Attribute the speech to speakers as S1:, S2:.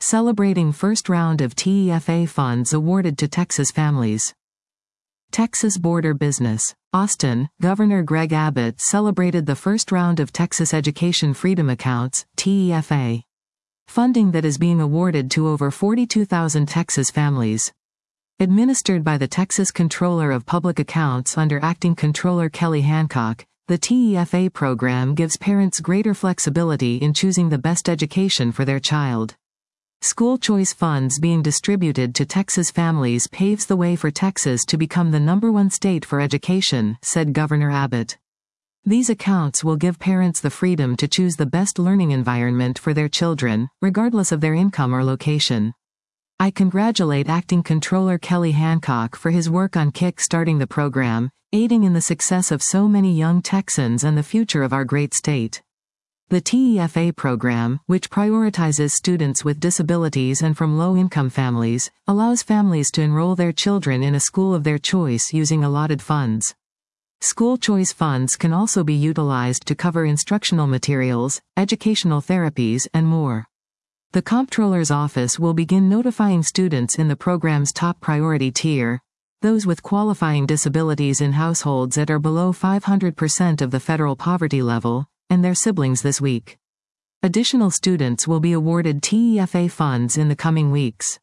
S1: celebrating first round of TEFA funds awarded to Texas families. Texas border business. Austin, Governor Greg Abbott celebrated the first round of Texas Education Freedom Accounts, TEFA, funding that is being awarded to over 42,000 Texas families. Administered by the Texas Comptroller of Public Accounts under Acting Comptroller Kelly Hancock, the TEFA program gives parents greater flexibility in choosing the best education for their child. School choice funds being distributed to Texas families paves the way for Texas to become the #1 state for education, said Governor Abbott. These accounts will give parents the freedom to choose the best learning environment for their children, regardless of their income or location. I congratulate Acting Comptroller Kelly Hancock for his work on kick-starting the program, aiding in the success of so many young Texans and the future of our great state. The TEFA program, which prioritizes students with disabilities and from low-income families, allows families to enroll their children in a school of their choice using allotted funds. School choice funds can also be utilized to cover instructional materials, educational therapies, and more. The Comptroller's Office will begin notifying students in the program's top priority tier, those with qualifying disabilities in households that are below 500% of the federal poverty level, and their siblings this week. Additional students will be awarded TEFA funds in the coming weeks.